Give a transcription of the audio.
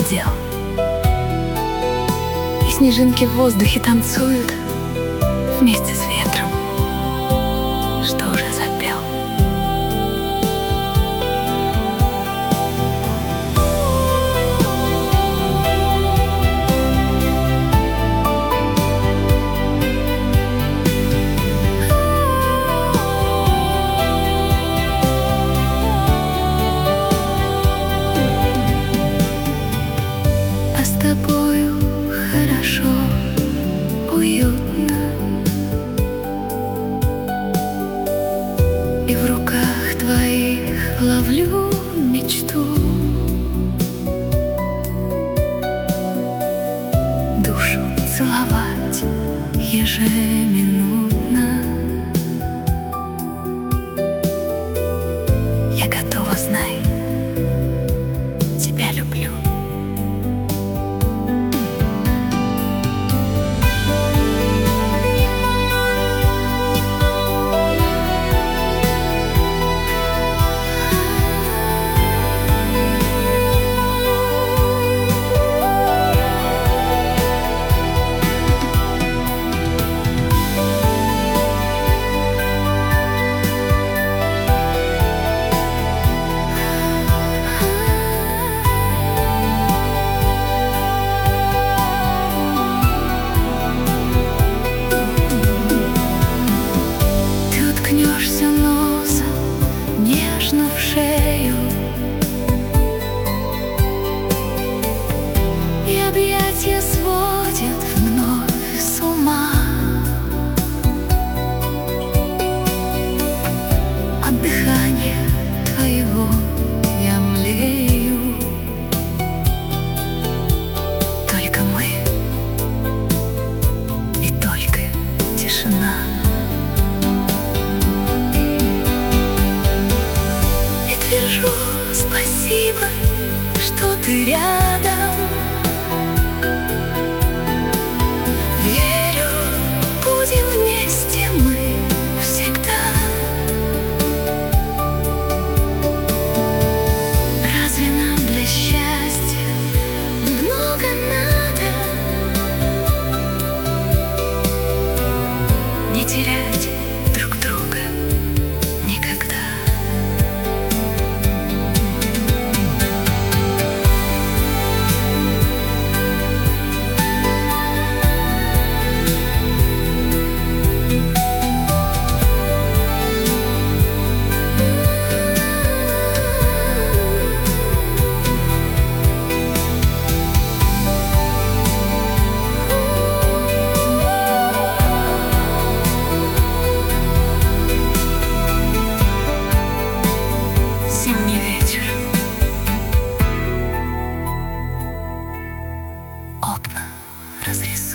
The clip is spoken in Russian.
предел. И снежинки в воздухе танцуют вместе с ветром, что уже запел. А с тобою хорошо, уютно, и в руках твоих ловлю мечту. Душу целовать ежеминутно. Я готова, знай, тебя люблю. Уткнешься носом нежно в шею, и объятья сводят вновь с ума. От дыхания твоего я млею. Только мы и только тишина. Твержу спасибо, что ты рядом. Верю, будем вместе мы всегда. Разве нам для счастья много надо? Не терять друг друга никогда. Зимний вечер, окна разрисованы.